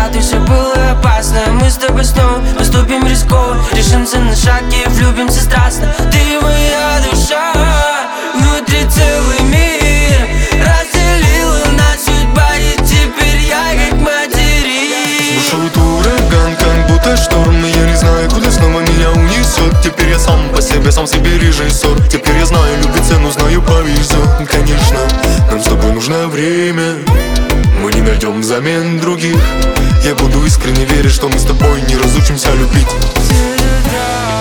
назад, и все было опасно. Мы с тобой снова поступим рискованно, решимся на шаг и влюбимся страстно. Ты моя душа, внутри целый мир, разделила нас судьба, и теперь я как материк. Бушует ураган, как будто шторм, и я не знаю, куда снова меня унесет. Теперь я сам по себе, сам себе режиссер. Теперь я знаю, любить цену, знаю, повезет. Конечно, нам с тобой нужно время, мы не найдем взамен других. Я буду искренне верить, что мы с тобой не разучимся любить.